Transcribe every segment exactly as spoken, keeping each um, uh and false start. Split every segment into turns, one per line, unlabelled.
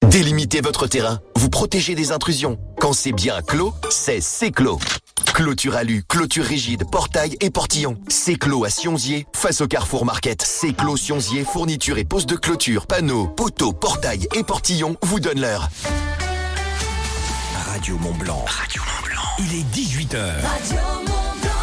Délimitez votre terrain, vous protégez des intrusions. Quand c'est bien clos, c'est C-Clos. Clôture alu, clôture rigide, portail et portillon. C-Clos à Sionzier, face au Carrefour Market. C-Clos Sionzier, fourniture et pose de clôture, panneaux, poteaux, portail et portillon vous donne l'heure.
Radio Mont-Blanc. Radio Mont-Blanc. Il est dix-huit heures. Radio Mont-Blanc.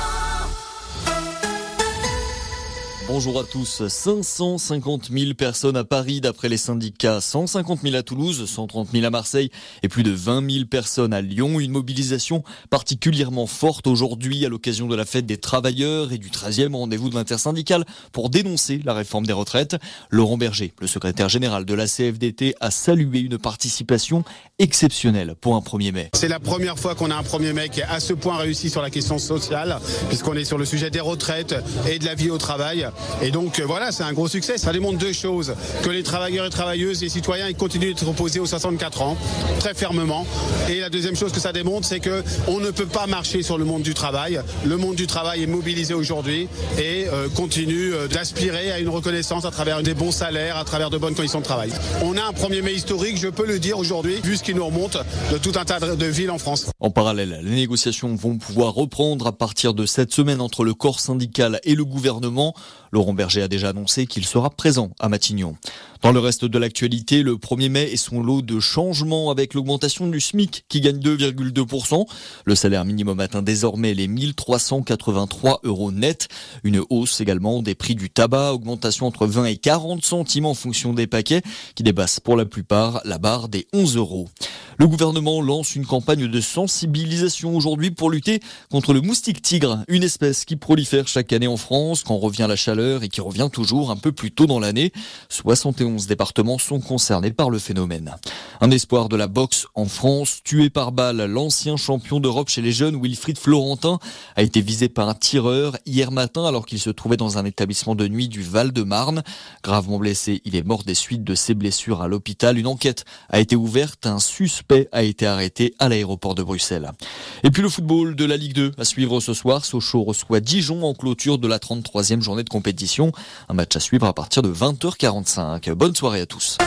Bonjour à tous. cinq cent cinquante mille personnes à Paris d'après les syndicats, cent cinquante mille à Toulouse, cent trente mille à Marseille et plus de vingt mille personnes à Lyon. Une mobilisation particulièrement forte aujourd'hui à l'occasion de la fête des travailleurs et du treizième rendez-vous de l'intersyndicale pour dénoncer la réforme des retraites. Laurent Berger, le secrétaire général de la C F D T, a salué une participation exceptionnelle pour un premier mai.
C'est la première fois qu'on a un premier mai qui est à ce point réussi sur la question sociale, puisqu'on est sur le sujet des retraites et de la vie au travail. Et donc voilà, c'est un gros succès. Ça démontre deux choses, que les travailleurs et travailleuses, les citoyens, ils continuent d'être opposés aux soixante-quatre ans, très fermement. Et la deuxième chose que ça démontre, c'est que on ne peut pas marcher sur le monde du travail. Le monde du travail est mobilisé aujourd'hui et euh, continue euh, d'aspirer à une reconnaissance à travers des bons salaires, à travers de bonnes conditions de travail. On a un premier mai historique, je peux le dire aujourd'hui, vu ce qui nous remonte de tout un tas de villes en France.
En parallèle, les négociations vont pouvoir reprendre à partir de cette semaine entre le corps syndical et le gouvernement. Laurent Berger a déjà annoncé qu'il sera présent à Matignon. Dans le reste de l'actualité, le premier mai est son lot de changements avec l'augmentation du SMIC qui gagne deux virgule deux pour cent. Le salaire minimum atteint désormais les mille trois cent quatre-vingt-trois euros net. Une hausse également des prix du tabac, augmentation entre vingt et quarante centimes en fonction des paquets qui dépassent pour la plupart la barre des onze euros. Le gouvernement lance une campagne de sensibilisation aujourd'hui pour lutter contre le moustique tigre, une espèce qui prolifère chaque année en France quand revient la chaleur et qui revient toujours un peu plus tôt dans l'année. soixante et onze départements sont concernés par le phénomène. Un espoir de la boxe en France, tué par balle, l'ancien champion d'Europe chez les jeunes Wilfried Florentin a été visé par un tireur hier matin alors qu'il se trouvait dans un établissement de nuit du Val-de-Marne. Gravement blessé, il est mort des suites de ses blessures à l'hôpital. Une enquête a été ouverte, un suspect a été arrêté à l'aéroport de Bruxelles. Et puis le football de la Ligue deux à suivre ce soir. Sochaux reçoit Dijon en clôture de la trente-troisième journée de compétition. Un match à suivre à partir de vingt heures quarante-cinq. Bonne soirée à tous.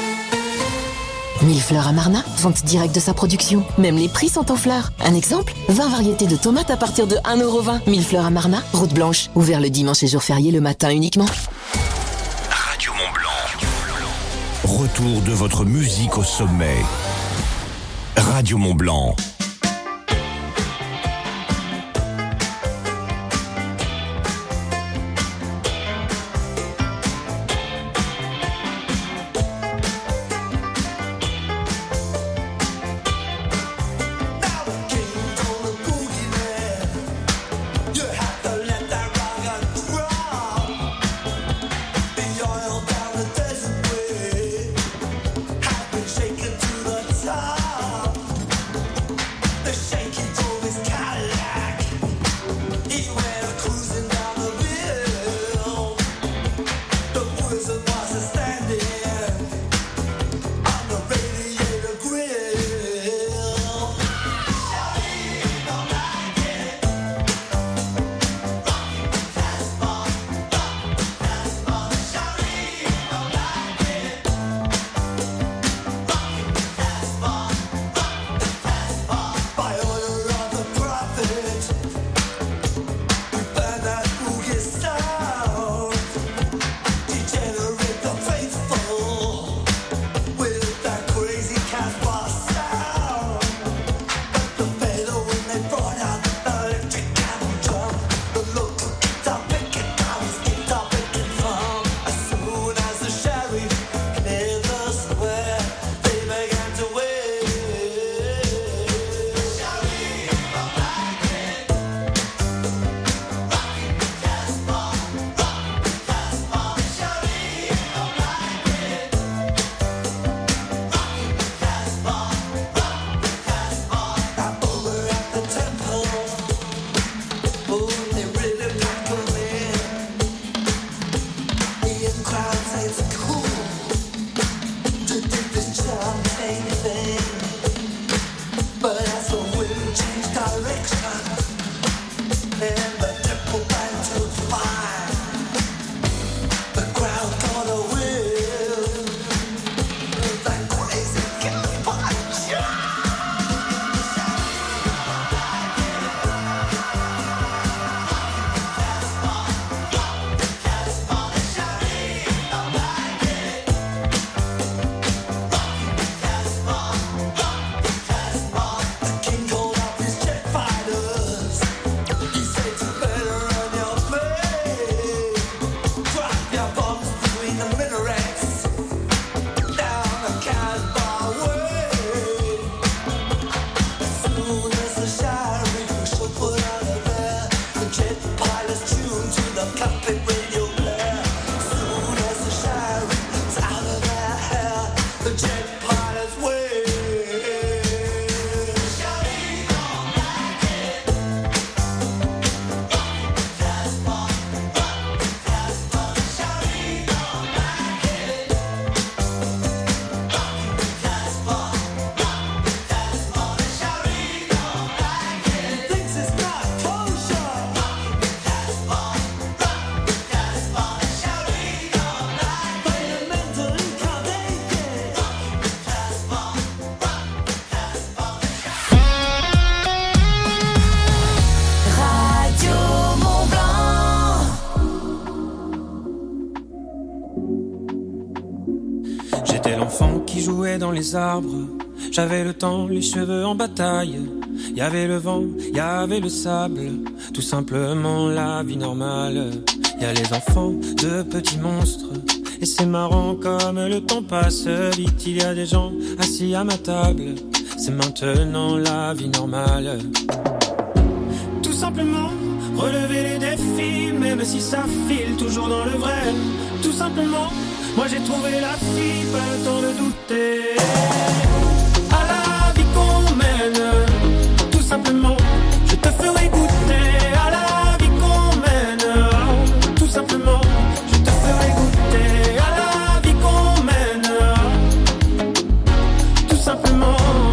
Mille fleurs à Marna, vente directe de sa production. Même les prix sont en fleurs. Un exemple, vingt variétés de tomates à partir de un euro vingt. Mille fleurs à Marna, route blanche. Ouvert le dimanche et jour férié le matin uniquement.
Radio Mont-Blanc. Retour de votre musique au sommet. Radio Mont-Blanc.
Shake it to the top. J'étais l'enfant qui jouait dans les arbres. J'avais le temps, les cheveux en bataille. Y avait le vent, y avait le sable. Tout simplement la vie normale. Y a les enfants de petits monstres. Et c'est marrant comme le temps passe vite. Il y a des gens assis à ma table. C'est maintenant la vie normale. Tout simplement relever les défis, même si ça file toujours dans le vrai. Tout simplement, moi j'ai trouvé la fille, pas le temps de douter. À la vie qu'on mène, tout simplement, je te ferai goûter. À la vie qu'on mène, tout simplement, je te ferai goûter. À la vie qu'on mène, tout simplement.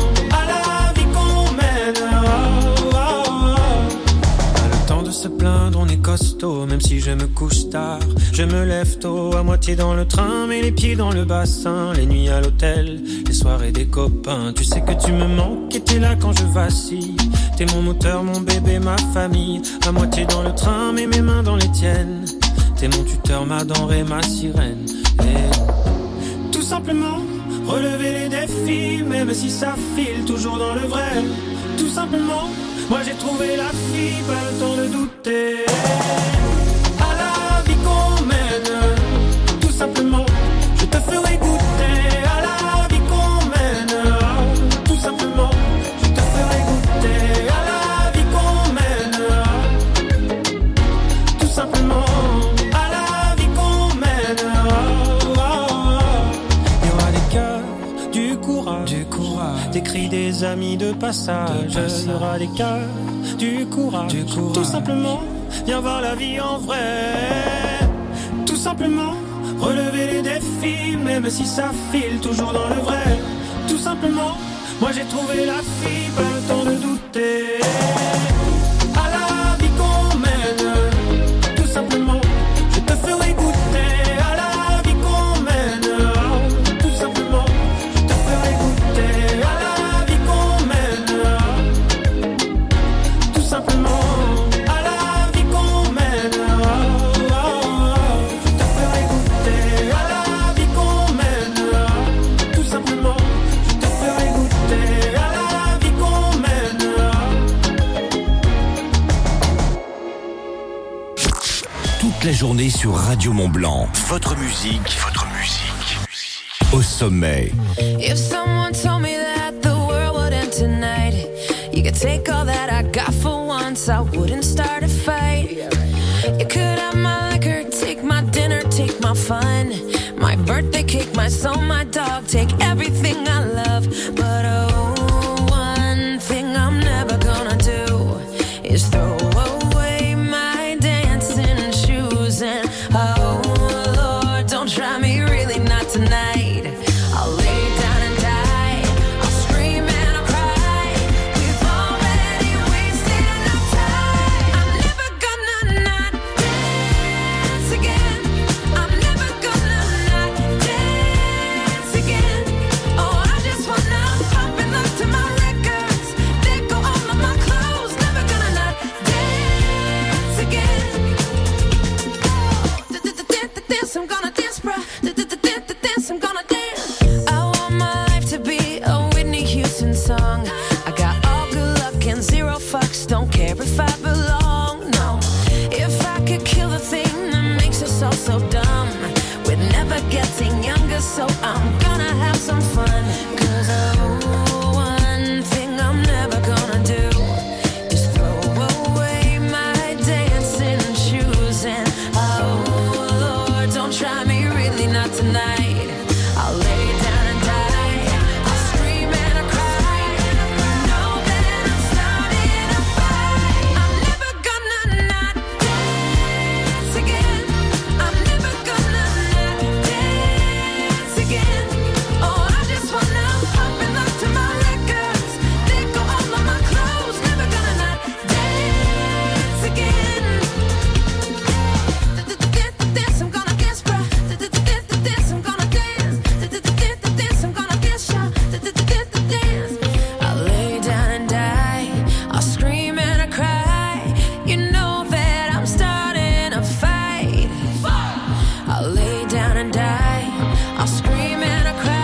Se plaindre, on est costaud, même si je me couche tard. Je me lève tôt, à moitié dans le train, mais les pieds dans le bassin. Les nuits à l'hôtel, les soirées des copains. Tu sais que tu me manques et t'es là quand je vacille. T'es mon moteur, mon bébé, ma famille. À moitié dans le train, mais mes mains dans les tiennes. T'es mon tuteur, ma denrée, ma sirène. Et tout simplement, relever les défis, même si ça file toujours dans le vrai. Tout simplement, moi j'ai trouvé la fille, pas le temps de douter. À la vie qu'on mène, tout simplement, je te ferai goûter. À la vie qu'on mène, tout simplement, je te ferai goûter. À la vie qu'on mène, tout simplement. À la vie qu'on mène, oh, oh, oh. Il y aura des cœurs, du courage, du courage, des cris des amis de passage. De passage. Il y aura des cœurs, du courage, du courage, tout simplement, viens voir la vie en vrai. Tout simplement, relever les défis, même si ça file toujours dans le vrai. Tout simplement, moi j'ai trouvé la fille, pas le temps de douter. À la vie qu'on mène, tout simplement, je te ferai goûter. À la vie qu'on mène, tout simplement, je te ferai goûter. À la vie qu'on mène, tout simplement. À la vie qu'on mène, oh, oh, oh, je te ferai goûter. À la vie qu'on mène, tout simplement, je te ferai goûter. À la vie qu'on mène.
Toute la journée sur Radio Mont-Blanc. Votre musique, votre musique, au sommet.
If someone told me that the world would end tonight, you could take all that I got for once, I wouldn't start a fight. You could have my liquor, take my dinner, take my fun, my birthday cake, my soul, my dog, take everything I love. But oh, one thing I'm never gonna do is throw away my dancing shoes. And oh Lord, don't try me, really not tonight. I'll lay down and die, I'll scream and I'll cry. We've already wasted enough time. I'm never gonna not dance again. I'm never gonna not dance again. Oh, I just wanna pop and look to my records. Let go all of my clothes. Never gonna not dance again. Dance, I'm gonna dance, bruh. Dance, I'm gonna dance. I want my life to be a Whitney Houston song. I got all good luck and zero fucks. Don't care if I belong, no. If I could kill the thing that makes us all so dumb, we're never getting younger, so I'm gonna have some fun. Cause oh, one thing I'm never gonna do is throw away my dancing shoes. And oh Lord, don't try me, really not tonight. I'll lay down and die, I'll scream and I'll cry. Know that I'm starting a fight. I'm never gonna not dance again. I'm never gonna not dance again. Oh, I just wanna pop and look to my records. Let go all of my clothes. Never gonna not dance again. Dance, I'm gonna dance, bruh. Dance, I'm gonna dance. Dance, I'm gonna dance, y'all. Dance. I'll lay down and die, I'll scream and I cry. You know that I'm starting a fight. I'll lay down and die, I'll scream and I cry.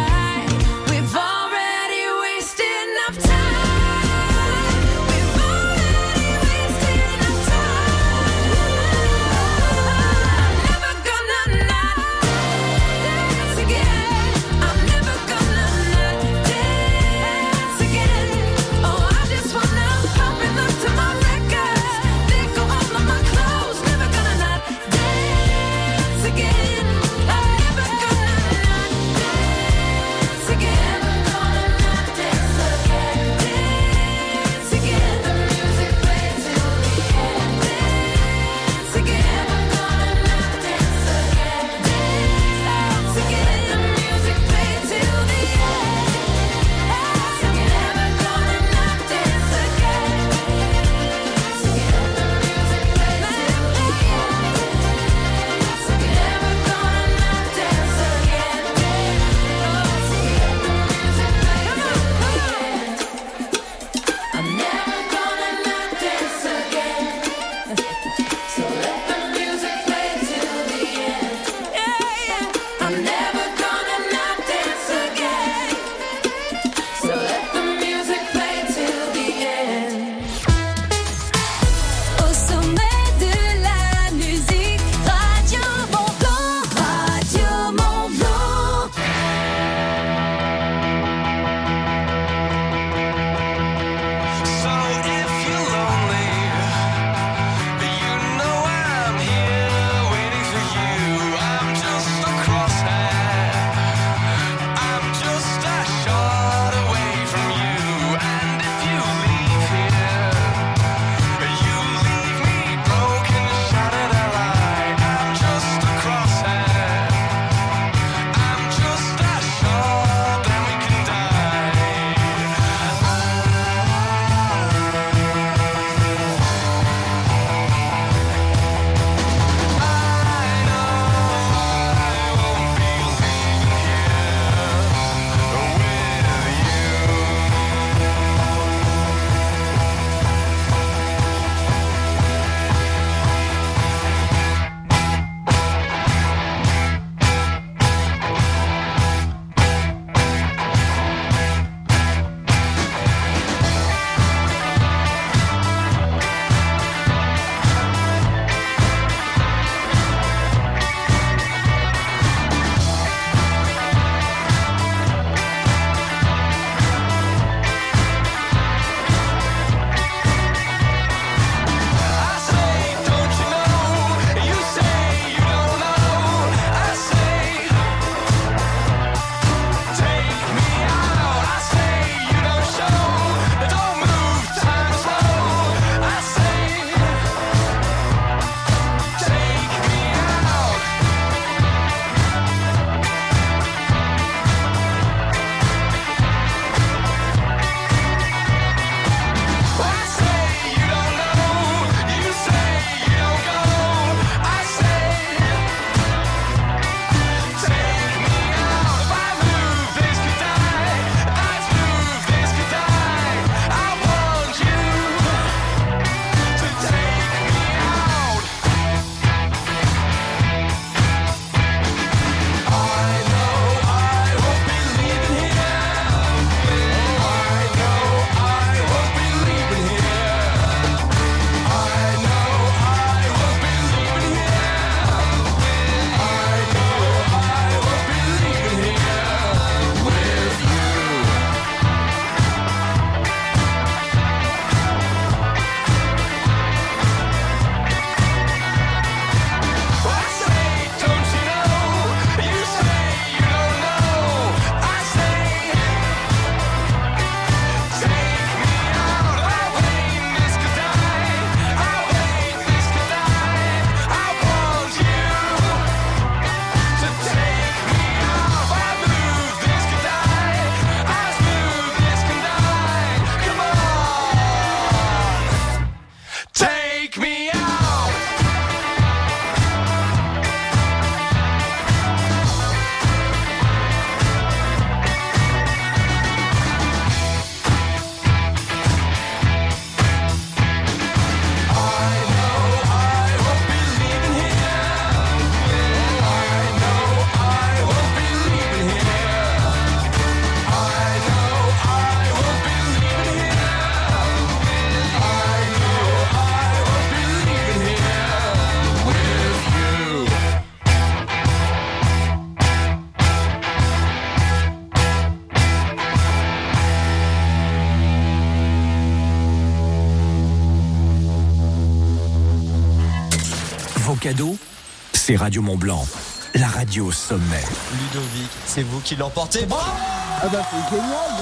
cadeau, c'est Radio Mont Blanc, la radio au sommet.
Ludovic, c'est vous qui l'emportez. Bravo!
Ah bah c'est génial,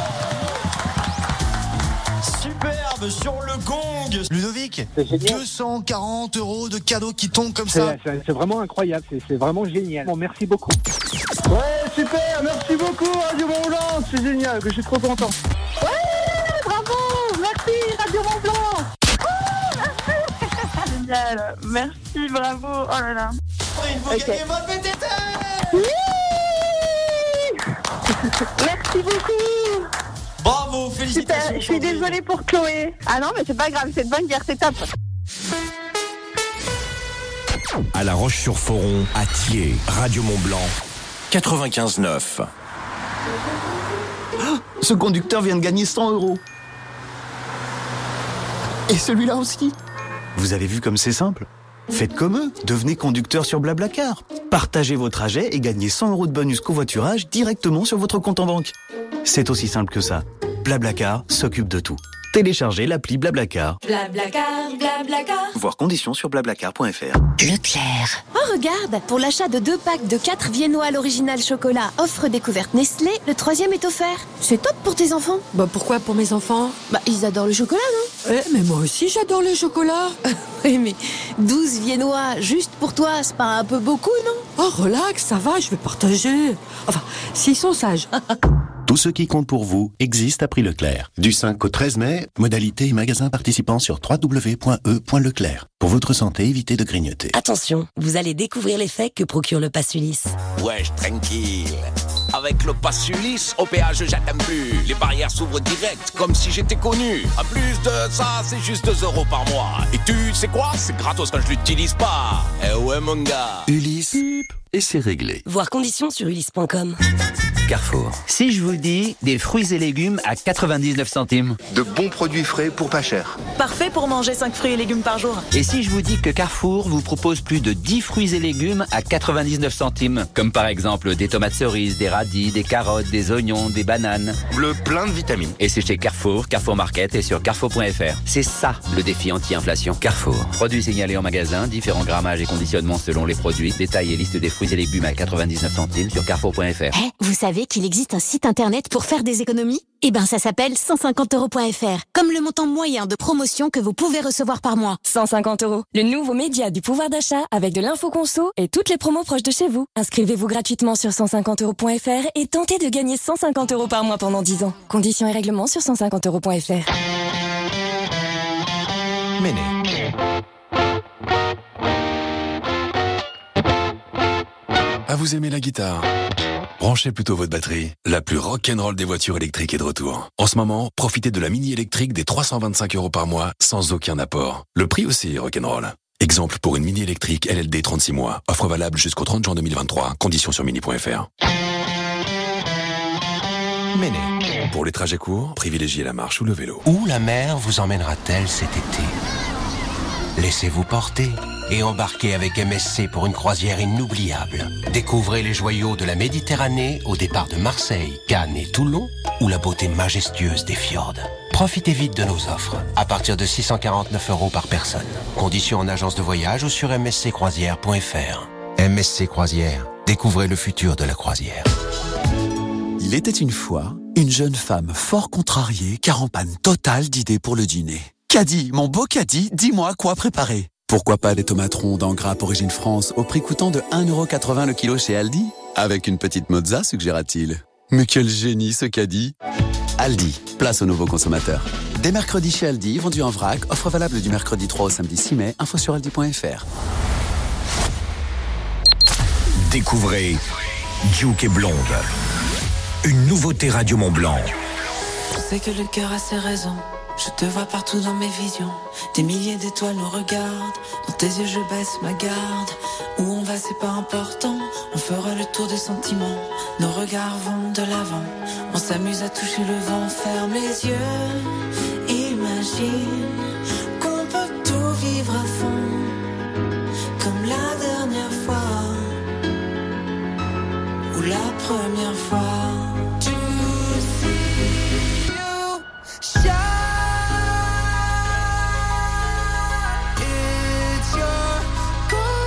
merci.
Superbe sur le gong. Ludovic,
deux
cent quarante euros de cadeaux qui tombent comme ça.
C'est, c'est, c'est vraiment incroyable, c'est, c'est vraiment génial. Bon, merci beaucoup. Ouais, super, merci beaucoup Radio Mont Blanc, c'est génial, que je suis trop content.
Ouais, bravo, merci Radio Mont Blanc. Oh, merci. Génial, merci, bravo, oh là là.
Il faut
okay.
gagner votre V T T.
Oui. Merci beaucoup.
Bravo, félicitations.
Super, je suis désolée pour Chloé. Ah non, mais c'est pas grave, c'est de bonne guerre, c'est top.
À La Roche-sur-Foron, à Thiers, Radio Mont Blanc, quatre-vingt-quinze neuf.
Ah, ce conducteur vient de gagner cent euros. Et celui-là aussi. Vous avez vu comme c'est simple ? Faites comme eux, devenez conducteur sur Blablacar. Partagez vos trajets et gagnez cent euros de bonus covoiturage directement sur votre compte en banque. C'est aussi simple que ça. Blablacar s'occupe de tout. Téléchargez l'appli Blablacar.
Blablacar, Blablacar.
Voir conditions sur blablacar point f r.
Leclerc.
Oh regarde, pour l'achat de deux packs de quatre viennois à l'original chocolat, offre découverte Nestlé, le troisième est offert. C'est top pour tes enfants.
Bah pourquoi pour mes enfants?
Bah ils adorent le chocolat, non?
Eh, mais moi aussi j'adore le chocolat.
Oui mais douze viennois juste pour toi, c'est pas un peu beaucoup, non?
Oh relax, ça va, je vais partager. Enfin, s'ils sont sages.
Tout ce qui compte pour vous existe à prix Leclerc. Du cinq au treize mai, modalité et magasins participants sur w w w point e point leclerc. Pour votre santé, évitez de grignoter.
Attention, vous allez découvrir l'effet que procure le pass Ulysse.
Wesh, tranquille. Avec le pass Ulysse, au péage j'attends plus. Les barrières s'ouvrent direct, comme si j'étais connu. En plus de ça, c'est juste deux euros par mois. Et tu sais quoi? C'est gratos quand je l'utilise pas. Eh ouais mon gars.
Ulysse, et c'est réglé.
Voir conditions sur ulysse point com.
Carrefour. Si je vous dis des fruits et légumes à quatre-vingt-dix-neuf centimes.
De bons produits frais pour pas cher.
Parfait pour manger cinq fruits et légumes par jour.
Et si je vous dis que Carrefour vous propose plus de dix fruits et légumes à quatre-vingt-dix-neuf centimes, comme par exemple des tomates cerises, des radis, des carottes, des oignons, des bananes.
Le plein de vitamines.
Et c'est chez Carrefour, Carrefour Market et sur carrefour point f r. C'est ça le défi anti-inflation. Carrefour. Produits signalés en magasin, différents grammages et conditionnements selon les produits. Détails et liste des fruits et légumes à quatre-vingt-dix-neuf centimes sur carrefour point f r.
Eh, vous savez qu'il existe un site internet pour faire des économies? Eh ben, ça s'appelle cent cinquante euros point f r. Comme le montant moyen de promotion que vous pouvez recevoir par mois.
cent cinquante euros. Le nouveau média du pouvoir d'achat avec de l'info conso et toutes les promos proches de chez vous. Inscrivez-vous gratuitement sur cent cinquante euros point f r et tentez de gagner cent cinquante euros par mois pendant dix ans. Conditions et règlements sur cent cinquante euros point f r.
Méné.
Ah, vous aimez la guitare? Branchez plutôt votre batterie. La plus rock'n'roll des voitures électriques est de retour. En ce moment, profitez de la mini électrique des trois cent vingt-cinq euros par mois sans aucun apport. Le prix aussi est rock'n'roll. Exemple pour une mini électrique L L D trente-six mois. Offre valable jusqu'au trente juin deux mille vingt-trois. Conditions sur mini point f r.
Méné.
Pour les trajets courts, privilégiez la marche ou le vélo.
Où la mer vous emmènera-t-elle cet été? Laissez-vous porter et embarquez avec M S C pour une croisière inoubliable. Découvrez les joyaux de la Méditerranée au départ de Marseille, Cannes et Toulon ou la beauté majestueuse des fjords. Profitez vite de nos offres, à partir de six cent quarante-neuf euros par personne. Conditions en agence de voyage ou sur m s c croisière point f r. M S C Croisière, découvrez le futur de la croisière.
Il était une fois une jeune femme fort contrariée car en panne totale d'idées pour le dîner. Caddy, mon beau Caddy, dis-moi quoi préparer. Pourquoi pas des tomates rondes en grappe origine France au prix coûtant de un euro quatre-vingts le kilo chez Aldi? Avec une petite mozza, suggéra-t-il. Mais quel génie ce Caddy! Aldi, place aux nouveaux consommateurs. Dès mercredi chez Aldi, vendu en vrac, offre valable du mercredi trois au samedi six mai, info sur aldi point f r.
Découvrez Duke et Blonde. Une nouveauté Radio Mont Blanc.
Je sais que le cœur a ses raisons. Je te vois partout dans mes visions. Des milliers d'étoiles nous regardent. Dans tes yeux je baisse ma garde. Où on va c'est pas important. On fera le tour des sentiments. Nos regards vont de l'avant. On s'amuse à toucher le vent. Ferme les yeux. Imagine qu'on peut tout vivre à fond. Comme la dernière fois. Ou la première fois. Tu sais, you shine. It's your goal.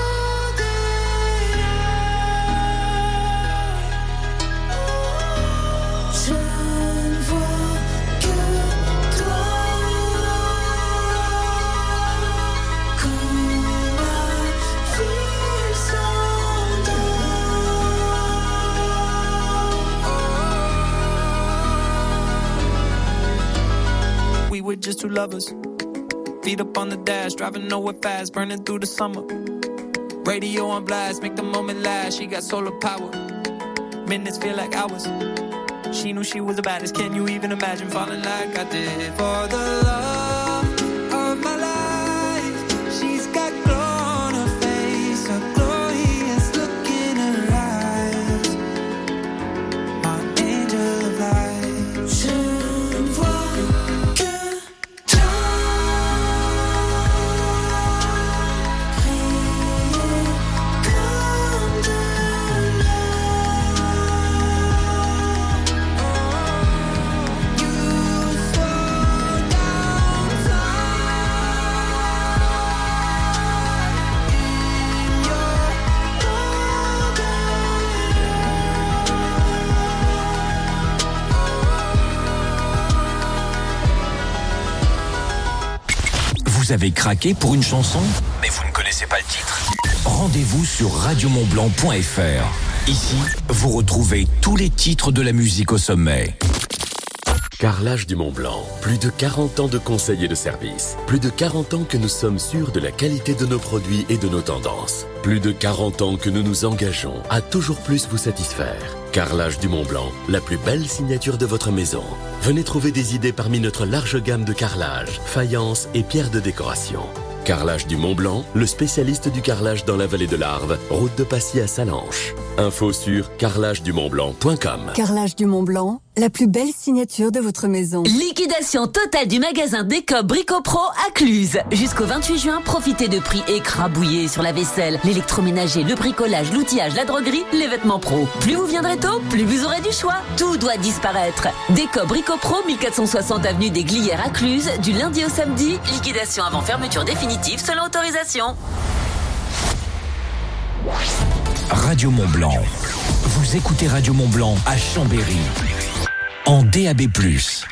two lovers. Feet up on the dash, driving nowhere fast, burning through the summer. Radio on blast, make the moment last. She got solar power. Minutes feel like hours. She knew she was the baddest. Can you even imagine falling like I did? For the love of my life, she's got glow on her face, a glorious look in her eyes. My angel of light. Je ne vois que toi.
Vous avez craqué pour une chanson, mais vous ne connaissez pas le titre? Rendez-vous sur radio mont blanc point f r. Ici, vous retrouvez tous les titres de la musique au sommet.
Carrelage du Mont Blanc. Plus de quarante ans de conseils et de services. Plus de quarante ans que nous sommes sûrs de la qualité de nos produits et de nos tendances. Plus de quarante ans que nous nous engageons à toujours plus vous satisfaire. Carrelage du Mont Blanc, la plus belle signature de votre maison. Venez trouver des idées parmi notre large gamme de carrelage, faïence et pierres de décoration. Carrelage du Mont Blanc, le spécialiste du carrelage dans la vallée de l'Arve, route de Passy à Salanches. Info sur carrelage du mont blanc point com.
Carrelage du Mont Blanc, la plus belle signature de votre maison.
Liquidation totale du magasin Déco Brico Pro à Cluse. Jusqu'au vingt-huit juin, profitez de prix écrabouillés sur la vaisselle, l'électroménager, le bricolage, l'outillage, la droguerie, les vêtements pro. Plus vous viendrez tôt, plus vous aurez du choix. Tout doit disparaître. Déco Brico Pro, mille quatre cent soixante avenue des Glières à Cluse, du lundi au samedi. Liquidation avant fermeture définitive selon autorisation.
Radio Mont Blanc. Vous écoutez Radio Mont Blanc à Chambéry. En D A B plus.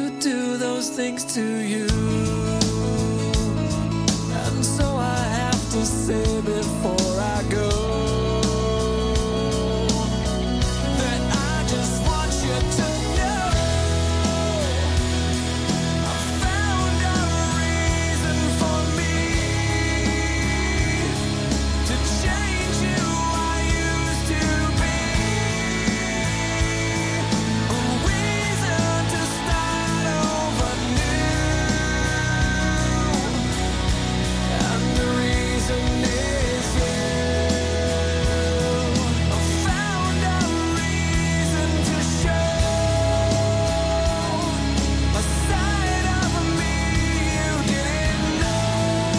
To you, and so I have to to say before I go. That I just want you to know I found a reason for me to change who I used to be. A reason to start over new. And the reason is you. I found a reason to show a side of me you didn't know.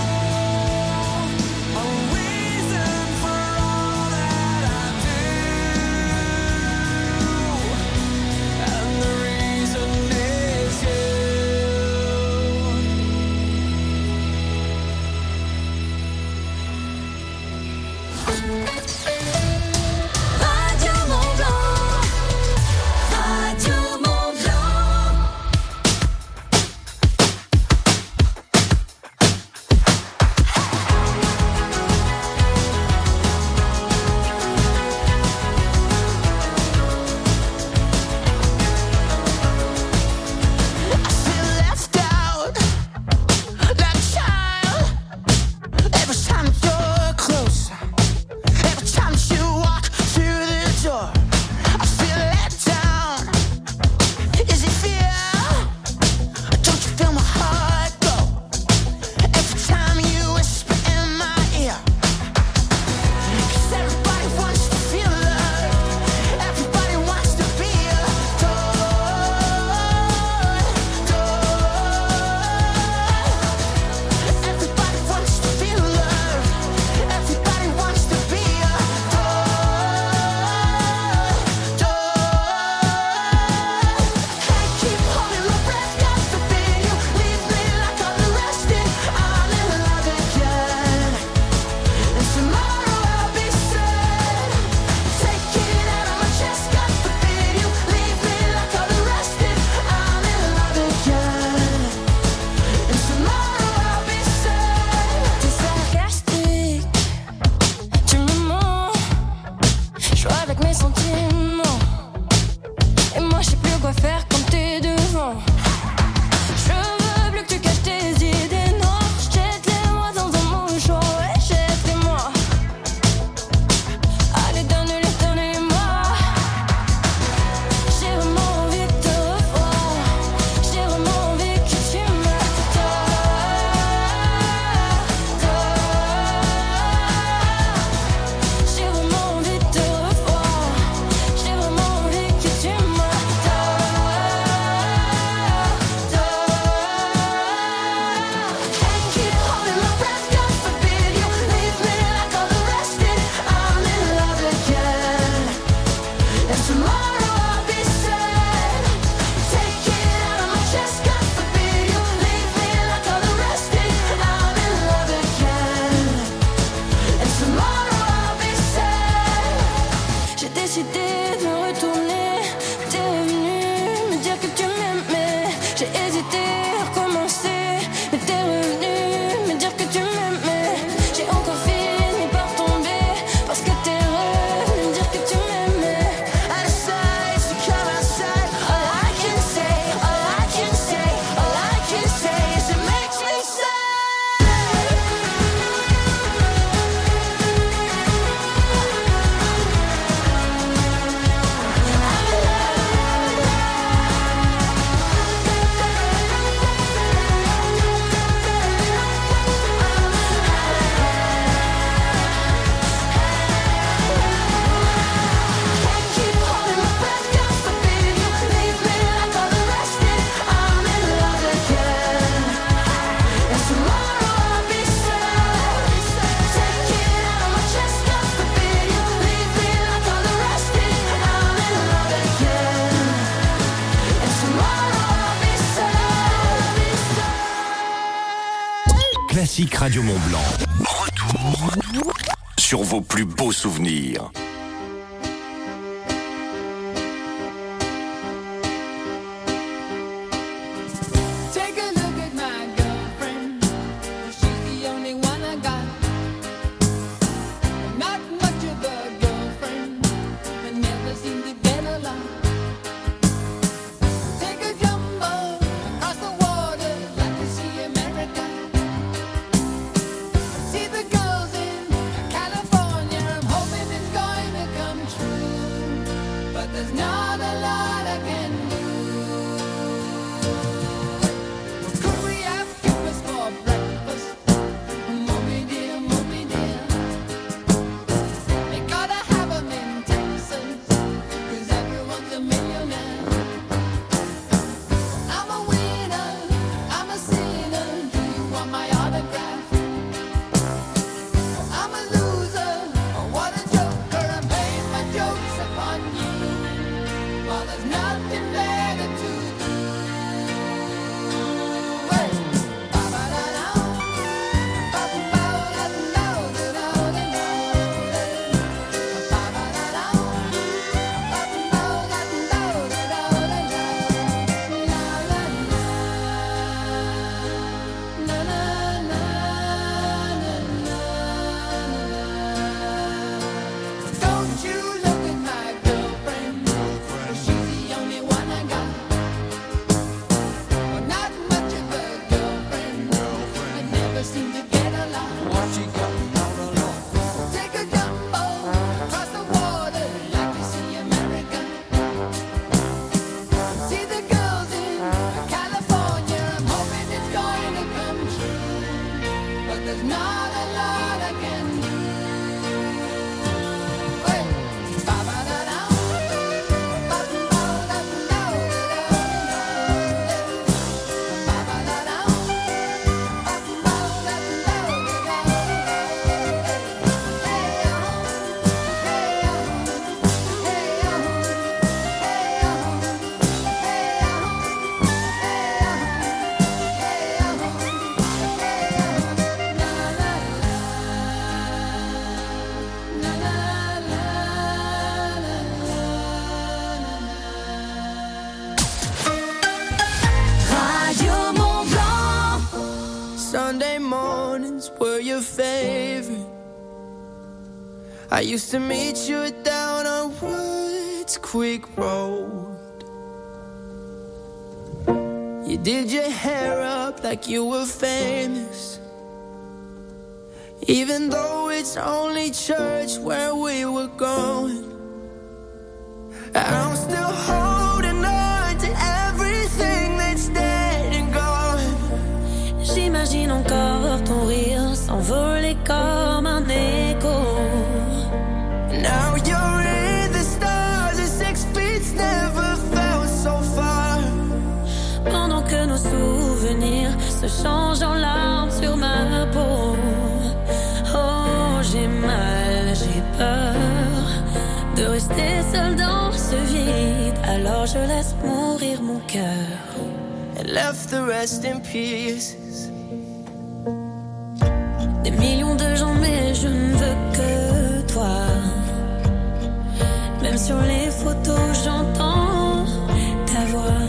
A reason for all that I do. And the reason is you.
Radio Mont Blanc, Radio Mont Blanc.
I feel left out like a child. Every time you're close, every time you walk through the door, I feel let down. Is it fear? Don't you feel my heart go every time you whisper in my ear? 'Cause everybody wants to feel love. Everybody wants to be adored. Everybody wants to feel love. Everybody wants to be adored. Can't keep holding my breath, God forbid you leave me like I'm arrested. I'm in love again, and tomorrow I'll be sad. Take it out of my chest, God forbid you leave me like I'm arrested. I'm in love again, and tomorrow I'll be sad.
T'es sarcastique, tu me mens. Je joue avec mes sentiments. Et moi je sais plus quoi faire quand t'es devant. Je veux plus que tu caches tes idées noires. Jette-les-moi dans un mouchoir, ouais, jette-les-moi. Allez, donne-les, donnez-moi. J'ai vraiment envie de te revoir. J'ai vraiment envie que tu m'adores. J'ai vraiment envie de te revoir. J'ai vraiment envie que tu m'adores.
Can't keep holding my breath, God forbid you leave me like I'm arrested. I'm in love again, and tomorrow I'll be sad. Take it out of my chest, God forbid you leave me like I'm arrested. I'm in love again, and tomorrow I'll be sad.
J'ai décidé de me retourner. T'es revenu me dire que tu m'aimais. J'ai hésité à recommencer, mais t'es revenu me dire que tu m'aimais. J'ai encore fini par tomber parce que t'es revenu me dire que tu m'aimais.
I decide to come outside. All I can say, all I can say, all I can say is it makes me Can't keep holding my breath, God forbid you leave me like I'm arrested. I'm in love again, and tomorrow I'll be sad. Take it out of my chest, God forbid you leave me like I'm arrested. I'm in love again, and tomorrow I'll be sad.
Classique Radio Mont Blanc. Retour sur vos plus beaux souvenirs.
Take a look at my girlfriend. She's the only one I got.
friends were your favorite. I used to meet you down on Woods Creek Road. You did your hair up like you were famous, even though it's only church where we were going. I'm still holding on to everything that's dead and gone.
J'imagine encore ton rire s'envoler comme un écho.
Now you're in the stars and six feet never felt so far.
Pendant que nos souvenirs se changent en larmes sur ma peau. Oh, j'ai mal, j'ai peur de rester seule dans ce vide. Alors je laisse mourir mon cœur.
And left the rest in pieces.
Des millions de gens mais je ne veux que toi. Même sur les photos j'entends ta voix.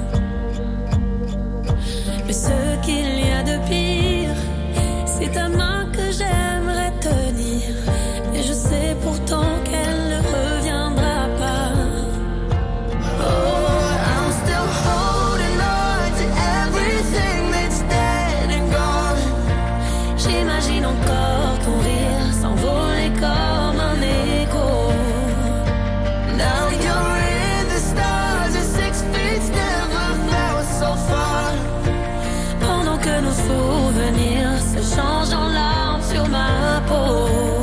Mais ce qu'il y a de pire, c'est ta main que j'aimerais tenir. Et je sais pourtant qu'elle ne reviendra pas.
Oh, I'm still holding on to everything that's dead and gone.
J'imagine encore ton rire s'envoler comme un écho.
Now you're in the stars and six feet never felt so far.
Pendant que nos souvenirs se changent en larmes sur ma peau.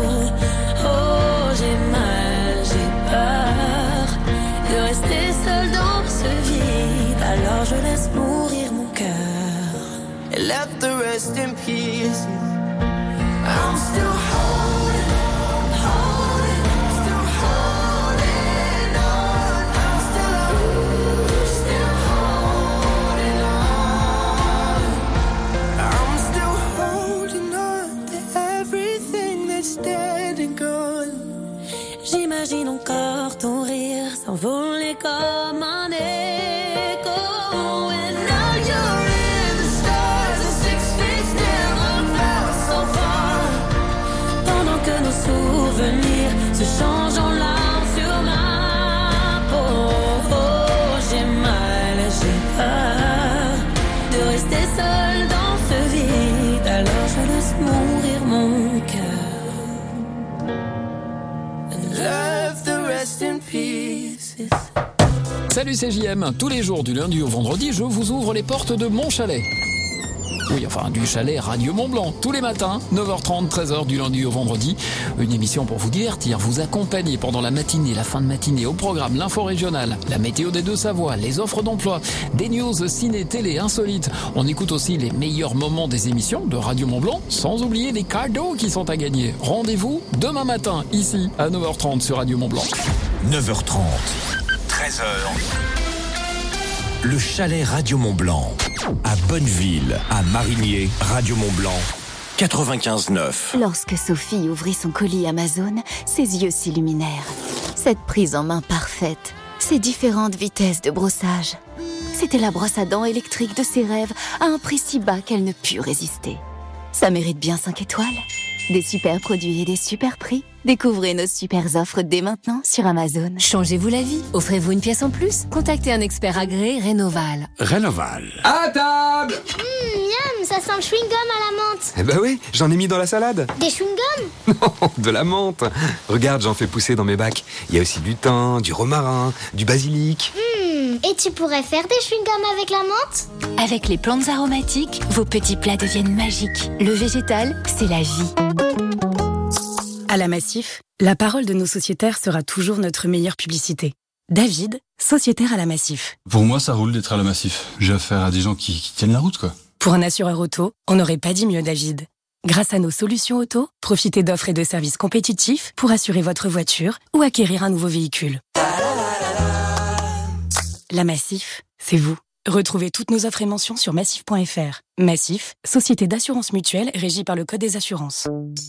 Oh, j'ai mal, j'ai peur de rester seule dans ce vide. Alors je laisse mourir mon cœur.
And left the rest in pieces. I'm still holding on, holding, still holding on. I'm still, still holding on. I'm still holding on to everything that's dead and gone.
J'imagine encore ton rire s'envoler comme un écho.
And now you're in the stars and six feet never felt so far.
Pendant que nos souvenirs se changent en larmes sur ma peau. Oh, j'ai mal, j'ai peur de rester seule dans ce vide. Alors je laisse mourir mon cœur.
And left the rest in pieces.
Salut, c'est J M. Tous les jours du lundi au vendredi, je vous ouvre les portes de mon chalet. Oui, enfin, du chalet Radio Mont-Blanc. Tous les matins, neuf heures trente, treize heures du lundi au vendredi. Une émission pour vous divertir, vous accompagner pendant la matinée, la fin de matinée. Au programme, l'info régionale, la météo des Deux-Savoies, les offres d'emploi, des news ciné, télé, insolites. On écoute aussi les meilleurs moments des émissions de Radio Mont-Blanc, sans oublier les cadeaux qui sont à gagner. Rendez-vous demain matin, ici, à neuf heures trente sur Radio Mont-Blanc.
neuf heures trente, treize heures. Le chalet Radio Mont-Blanc. À Bonneville, à Marigné, Radio Mont-Blanc, quatre-vingt-quinze neuf.
Lorsque Sophie ouvrit son colis Amazon, ses yeux s'illuminèrent. Cette prise en main parfaite, ces différentes vitesses de brossage. C'était la brosse à dents électrique de ses rêves à un prix si bas qu'elle ne put résister. Ça mérite bien cinq étoiles. Des super produits et des super prix. Découvrez nos super offres dès maintenant sur Amazon.
Changez-vous la vie. Offrez-vous une pièce en plus. Contactez un expert agréé Rénoval.
Rénoval. À table.
Mmh, miam, ça sent le chewing-gum à la menthe.
Eh ben oui, j'en ai mis dans la salade.
Des chewing-gums?
Non, de la menthe. Regarde, j'en fais pousser dans mes bacs. Il y a aussi du thym, du romarin, du basilic.
Mmh, et tu pourrais faire des chewing-gums avec la menthe?
Avec les plantes aromatiques, vos petits plats deviennent magiques. Le végétal, c'est la vie.
À la Massif, la parole de nos sociétaires sera toujours notre meilleure publicité. David, sociétaire à la Massif.
Pour moi, ça roule d'être à la Massif. J'ai affaire à des gens qui, qui tiennent la route, quoi.
Pour un assureur auto, on n'aurait pas dit mieux, David. Grâce à nos solutions auto, profitez d'offres et de services compétitifs pour assurer votre voiture ou acquérir un nouveau véhicule. La Massif, c'est vous. Retrouvez toutes nos offres et mentions sur massif point f r. Massif, société d'assurance mutuelle régie par le Code des assurances.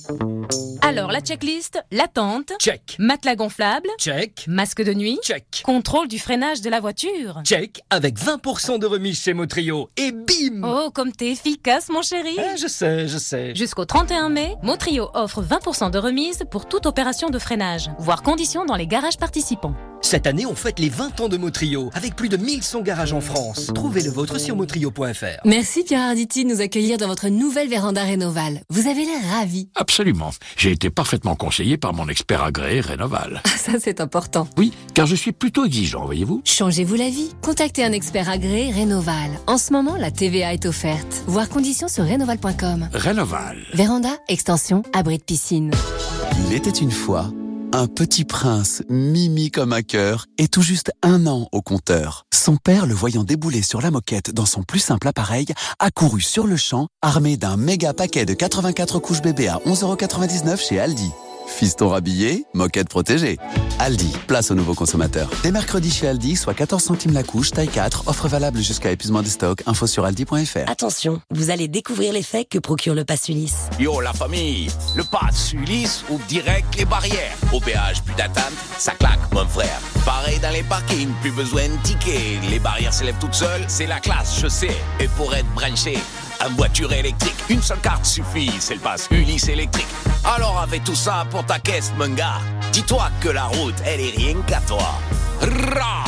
Alors, la checklist, l'attente.
Check.
Matelas gonflable.
Check.
Masque de nuit.
Check.
Contrôle du freinage de la voiture.
Check. Avec vingt pour cent de remise chez Motrio. Et bim!
Oh, comme t'es efficace, mon chéri.
Ah, je sais, je sais.
Jusqu'au trente et un mai, Motrio offre vingt pour cent de remise pour toute opération de freinage. Voir conditions dans les garages participants.
Cette année, on fête les vingt ans de Motrio, avec plus de mille cent garages en France. Trouvez le vôtre sur motrio point f r.
Merci Pierre Arditi de nous accueillir dans votre nouvelle véranda Rénoval. Vous avez l'air ravi.
Absolument. J'ai été parfaitement conseillé par mon expert agréé Rénoval.
Ah, ça c'est important.
Oui, car je suis plutôt exigeant, voyez-vous.
Changez-vous la vie. Contactez un expert agréé Rénoval. En ce moment, la T V A est offerte. Voir conditions sur rénoval point com.
Rénoval.
Véranda, extension, abri de piscine.
Il était une fois un petit prince, mimi comme un cœur, et tout juste un an au compteur. Son père, le voyant débouler sur la moquette dans son plus simple appareil, accourut sur le champ, armé d'un méga paquet de quatre-vingt-quatre couches bébés à onze euros quatre-vingt-dix-neuf chez Aldi. Fiston rhabillé, moquette protégée. Aldi, place aux nouveaux consommateurs. Dès mercredi chez Aldi, soit quatorze centimes la couche, taille quatre, offre valable jusqu'à épuisement des stocks, info sur aldi point f r.
Attention, vous allez découvrir l'effet que procure le pass Ulysse.
Yo la famille, le pass Ulysse ouvre direct les barrières. Au péage, plus d'attente, ça claque mon frère. Pareil dans les parkings, plus besoin de tickets. Les barrières s'élèvent toutes seules, c'est la classe, je sais. Et pour être branché en voiture électrique, une seule carte suffit, c'est le pass Ulysse électrique. Alors avec tout ça pour ta caisse, mon gars, dis-toi que la route, elle est rien qu'à toi. Rah!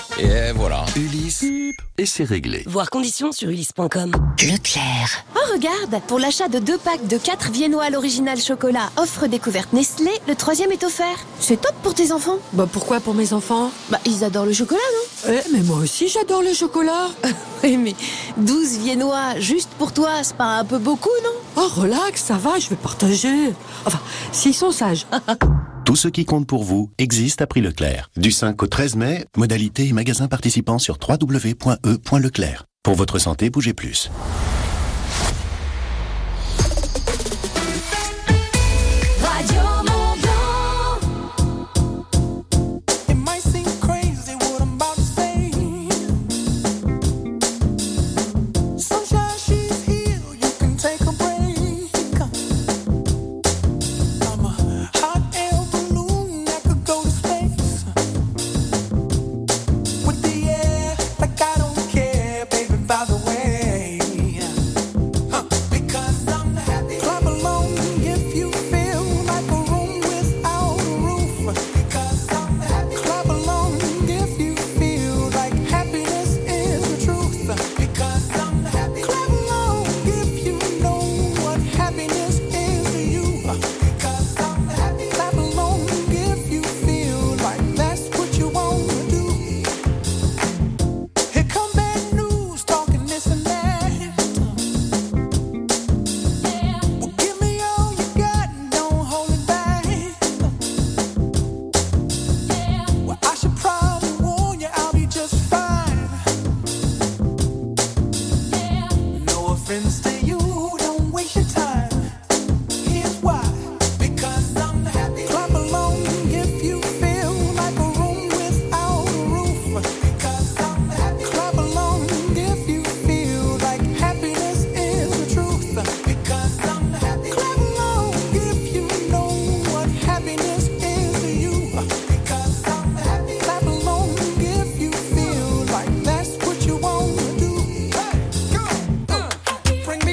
Et voilà, Ulysse, et c'est réglé.
Voir conditions sur ulysse point com.
Leclerc.
Oh regarde, pour l'achat de deux packs de quatre viennois à l'original chocolat offre découverte Nestlé, le troisième est offert. C'est top pour tes enfants.
Bah pourquoi pour mes enfants?
Bah ils adorent le chocolat, non?
Eh mais moi aussi j'adore le chocolat.
Oui mais douze viennois juste pour toi, c'est pas un peu beaucoup, non?
Oh relax, ça va, je vais partager. Enfin, s'ils sont sages.
Tout ce qui compte pour vous existe à prix Leclerc. Du cinq au treize mai, modalités et magasins participants sur w w w point e point leclerc. Pour votre santé, bougez plus.
Bring me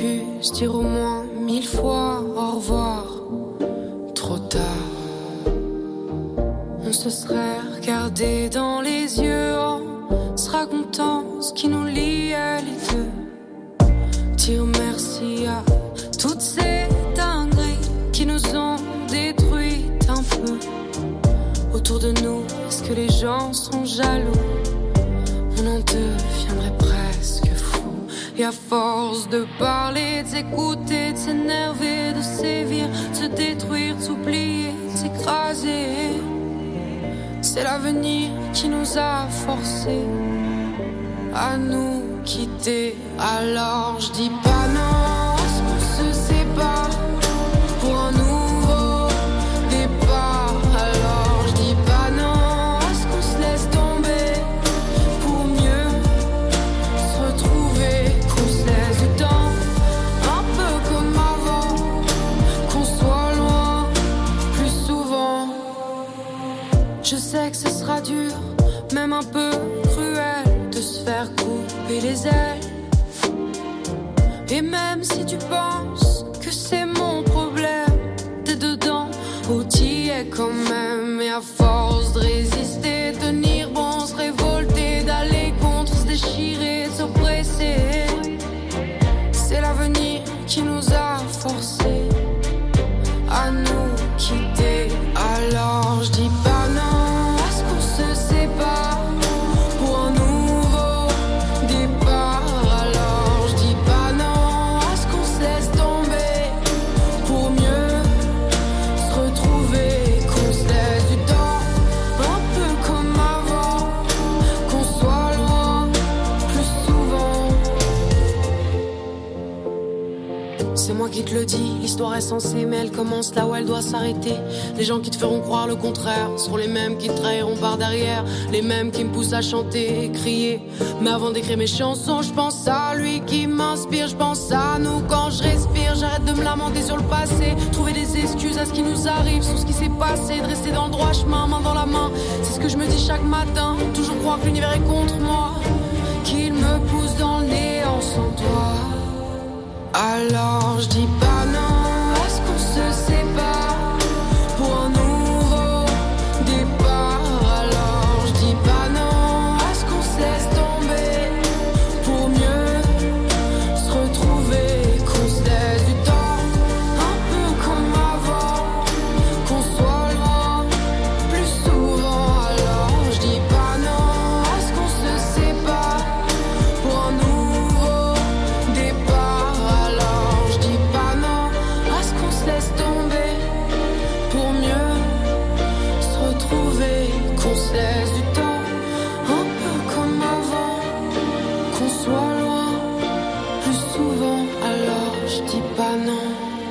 pu se dire au moins mille fois au revoir. Trop tard. On se serait regardé dans les yeux en se racontant ce qui nous liait les deux. Dire merci à toutes ces dingueries qui nous ont détruites un peu. Autour de nous, est-ce que les gens sont jaloux? On en deviendrait presque fou. Et à force de parler, de s'écouter, de s'énerver, de sévir, de se détruire, de s'oublier, de s'écraser, c'est l'avenir qui nous a forcés à nous quitter. Alors je dis pas non, est-ce qu'on se sépare pour un nouveau départ? Alors je dis pas non, est-ce qu'on se laisse tomber pour mieux se retrouver, qu'on se laisse du temps, un peu comme avant, qu'on soit loin plus souvent. Je sais que ce sera dur, même un peu cruel, de se faire couper les ailes. Et même si tu penses que c'est mon problème, t'es dedans, ou t'y es quand même. Et à force de résister, tenir bon, se révolter, d'aller contre, se déchirer, s'oppresser, c'est l'avenir qui nous a forcés à nous quitter. Alors je dis pas non, est-ce qu'on se sépare pour un nouveau départ? Alors je dis pas non, est-ce qu'on se laisse tomber pour mieux se retrouver, qu'on se laisse du temps, un peu comme avant, qu'on soit loin plus souvent. C'est moi qui te le dis, l'histoire est censée, mais elle commence là où elle doit s'arrêter. Les gens qui te feront croire le contraire sont les mêmes qui te trahiront par derrière, les mêmes qui me poussent à chanter et crier. Mais avant d'écrire mes chansons, je pense à lui qui m'inspire, je pense à nous quand je respire. J'arrête de me lamenter sur le passé, trouver des excuses à ce qui nous arrive, sur ce qui s'est passé, de rester dans le droit chemin, main dans la main. C'est ce que je me dis chaque matin, toujours croire que l'univers est contre moi, qu'il me pousse dans le néant sans toi. Alors je dis pas non, est-ce qu'on se sépare pour un nouveau départ? Alors je dis pas non, est-ce qu'on se laisse tomber pour mieux se retrouver, qu'on se laisse du temps, un peu comme avant, qu'on soit loin plus souvent? Alors je dis pas non, est-ce qu'on se sépare pour un nouveau départ? Alors je dis pas non, est-ce qu'on se laisse tomber pour mieux se retrouver, qu'on se laisse du temps, un peu comme avant, qu'on soit loin plus souvent? Alors je dis pas non.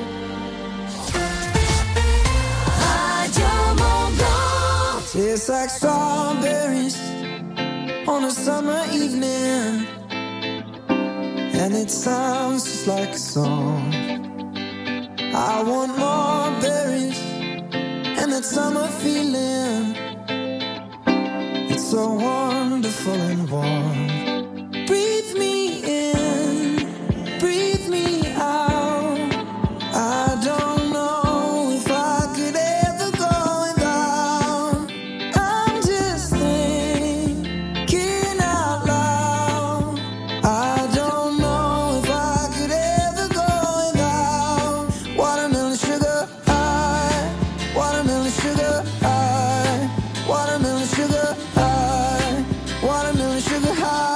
Radio Mont-Blanc. Tastes like strawberries on a summer evening, and it sounds just like a song. I want more berries and that summer feeling. It's so wonderful and warm. Breathe me in, breathe me out. I don't know if I could ever go without. I'm just thinking out loud. I don't know if I could ever go without. Watermelon sugar high, watermelon sugar high, watermelon sugar high, watermelon sugar high.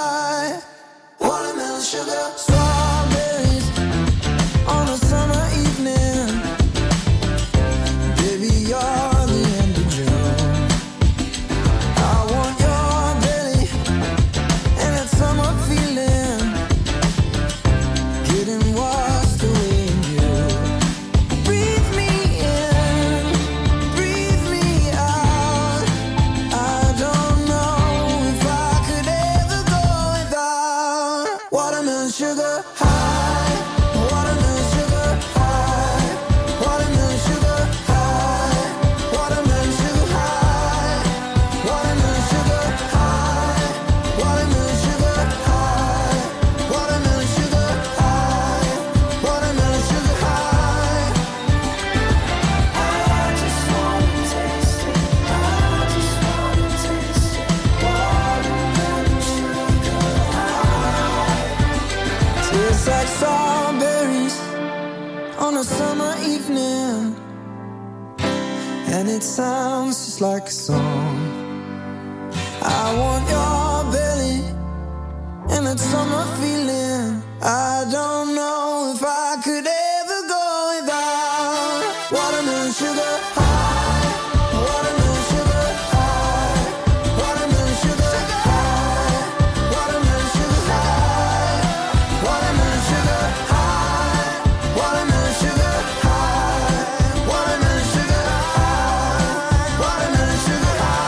it sounds just like a song. I want your belly and that summer feeling. I don't know if I could ever go without watermelon sugar high, watermelon sugar high, watermelon sugar high, watermelon sugar high, watermelon sugar high, watermelon sugar high, watermelon sugar high, watermelon sugar high.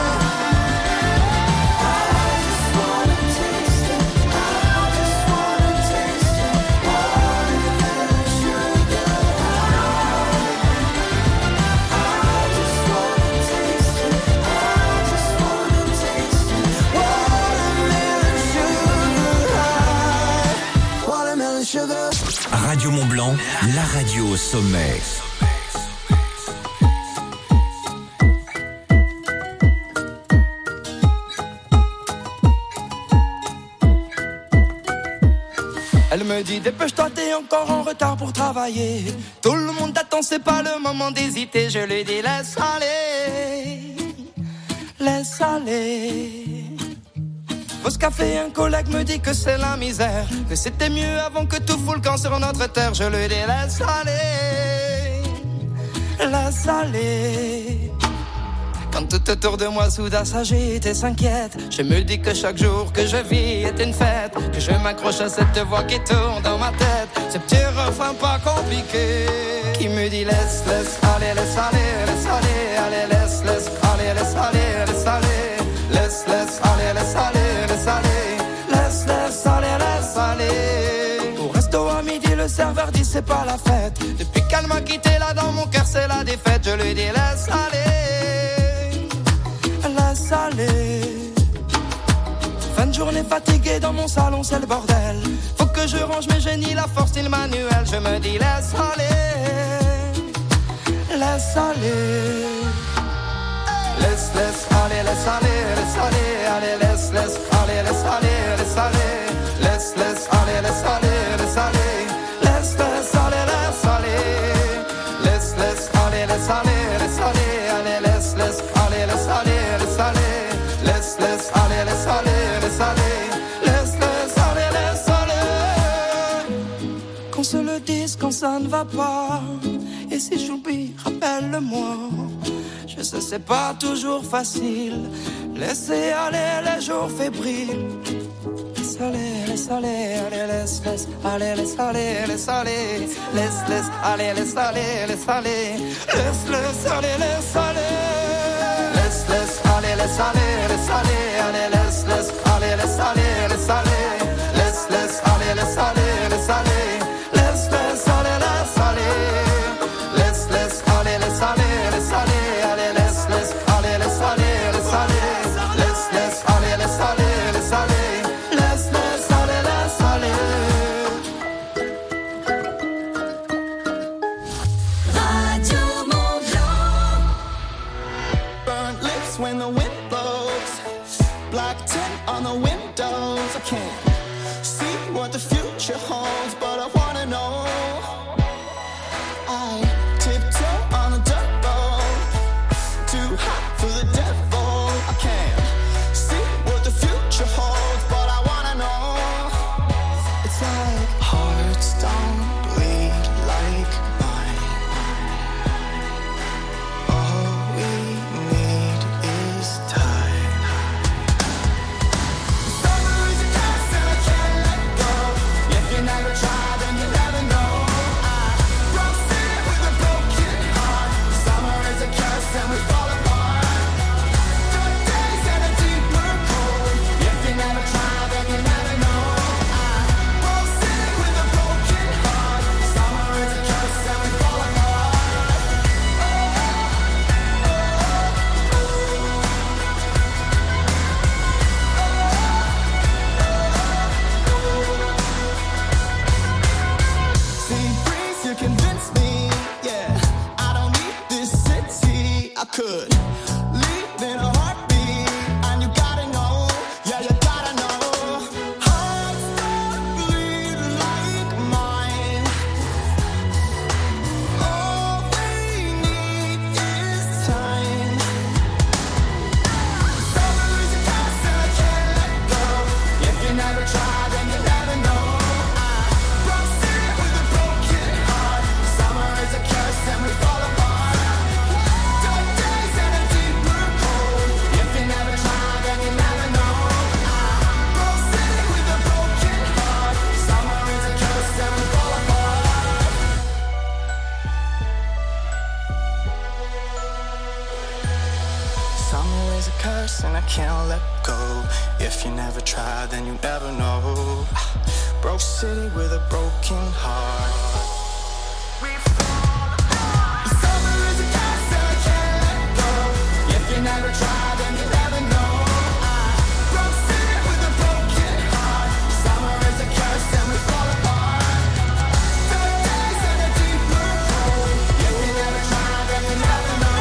I just wanna taste it. I just wanna taste it. Watermelon sugar high. I just wanna taste it. I just wanna taste it. Watermelon sugar high. Watermelon sugar.
Radio Mont-Blanc, la radio au sommet.
Elle me dit dépêche-toi, t'es encore en retard pour travailler. Tout le monde t'attend, c'est pas le moment d'hésiter. Je lui dis laisse aller, laisse aller. Pause café, un collègue me dit que c'est la misère, que c'était mieux avant que tout fout le camp sur notre terre. Je lui dis laisse aller, laisse aller. Quand tout autour de moi soudain s'agite et s'inquiète, je me dis que chaque jour que je vis est une fête, que je m'accroche à cette voix qui tourne dans ma tête, ce petit refrain pas compliqué qui me dit laisse, laisse aller, laisse aller, laisse aller, allez, laisse, laisse aller, laisse aller, laisse aller, laisse, laisse aller, laisse aller, laisse aller, laisse, laisse aller, laisse aller. Au resto à midi, le serveur dit c'est pas la fête. Depuis qu'elle m'a quitté là dans mon cœur c'est la défaite. Je lui dis laisse aller, laisse aller. Fin de journée fatiguée dans mon salon c'est le bordel. Faut que je range mes génies, la force et le manuel. Je me dis laisse aller, laisse aller. Laisse, laisse aller, laisse aller, laisse aller, allez, laisse, laisse aller, laisse aller, laisse aller, laisse, laisse aller, laisse aller, laisse aller, laisse, laisse aller, laisse aller, laisse, laisse aller, laisse aller, laisse aller, allez, laisse, laisse aller, laisse aller, laisse aller, laisse, laisse aller, laisse aller, laisse aller, laisse, laisse aller, laisse aller. Qu'on se le dise quand ça ne va pas, et si j'oublie, rappelle-le-moi. Je sais c'est pas toujours facile, laissez aller les jours fébriles. Laisse aller, laisse aller, allez, laisse, laisse aller, laisse aller, laisse aller, laisse, laisse aller, laisse aller, laisse aller, laisse, laisse aller, laisse aller, laisse, laisse aller, laisse aller, laisse aller, allez, laisse, laisse aller, laisse aller, laisse aller, laisse, laisse aller, laisse aller, laisse aller, laisse, laisse aller, laisse aller, laisse, laisse aller, laisse aller, laisse aller. Summer is a curse and I can't let go. If you never try, then you never know. Broke city with a broken heart. We fall apart. Summer is a curse and I can't let go. If you never try, then you never know. Broke city with a broken heart. Summer is a curse and we fall apart. Dark days and a deeper cold. If you never try, then you never know.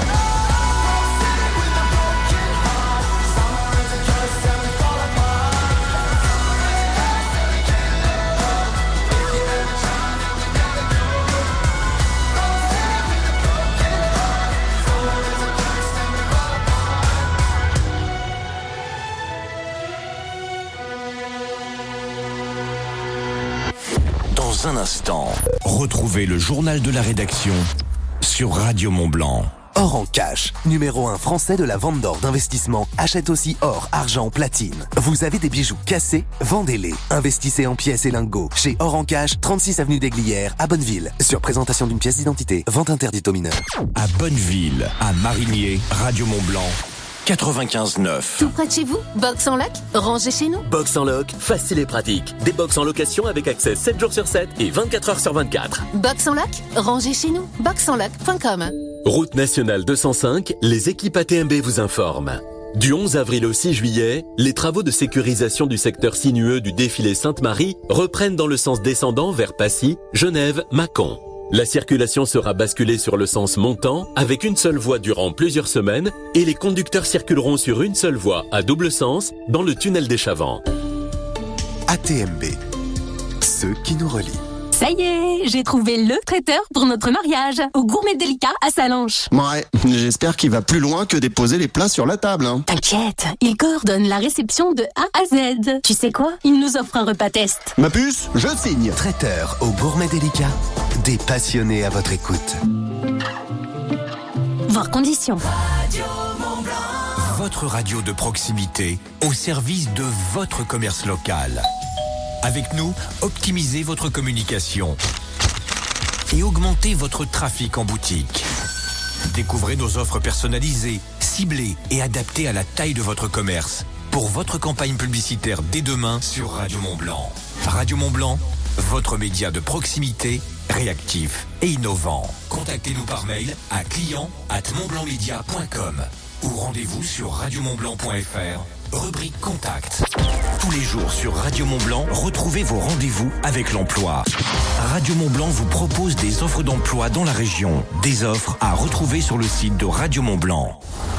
Dans un instant, retrouvez le journal de la rédaction sur Radio Mont-Blanc.
Or en cash, numéro un français de la vente d'or d'investissement, achète aussi or, argent, platine. Vous avez des bijoux cassés? Vendez-les. Investissez en pièces et lingots. Chez Or en cash, trente-six avenue des Glières, à Bonneville. Sur présentation d'une pièce d'identité. Vente interdite aux mineurs.
À Bonneville, à Marigné, Radio Mont-Blanc. quatre-vingt-quinze neuf.
Tout près de chez vous, Box en loc, rangez chez nous.
Box en loc, facile et pratique. Des box en location avec accès sept jours sur sept et vingt-quatre heures sur vingt-quatre.
Box en loc, rangez chez nous. box en loc point com.
Route nationale deux cent cinq, les équipes A T M B vous informent. Du onze avril au six juillet, les travaux de sécurisation du secteur sinueux du défilé Sainte-Marie reprennent dans le sens descendant vers Passy, Genève, Mâcon. La circulation sera basculée sur le sens montant avec une seule voie durant plusieurs semaines et les conducteurs circuleront sur une seule voie à double sens dans le tunnel des Chavants.
A T M B, ceux qui nous relient.
Ça y est, j'ai trouvé le traiteur pour notre mariage, au Gourmet Délicat à Salanches.
Ouais, j'espère qu'il va plus loin que déposer les plats sur la table. Hein.
T'inquiète, il coordonne la réception de A à Z. Tu sais quoi? Il nous offre un repas test.
Ma puce, je signe.
Traiteur au Gourmet Délicat, des passionnés à votre écoute.
Voir conditions.
Radio Mont-Blanc. Votre radio de proximité au service de votre commerce local. Avec nous, optimisez votre communication et augmentez votre trafic en boutique. Découvrez nos offres personnalisées, ciblées et adaptées à la taille de votre commerce pour votre campagne publicitaire dès demain sur Radio Mont-Blanc. Radio Mont-Blanc, votre média de proximité, réactif et innovant. Contactez-nous par mail à client arobase montblancmedia point com ou rendez-vous sur radio mont blanc point f r. Rubrique Contact. Tous les jours sur Radio Mont-Blanc, retrouvez vos rendez-vous avec l'emploi. Radio Mont-Blanc vous propose des offres d'emploi dans la région. Des offres à retrouver sur le site de Radio Mont-Blanc.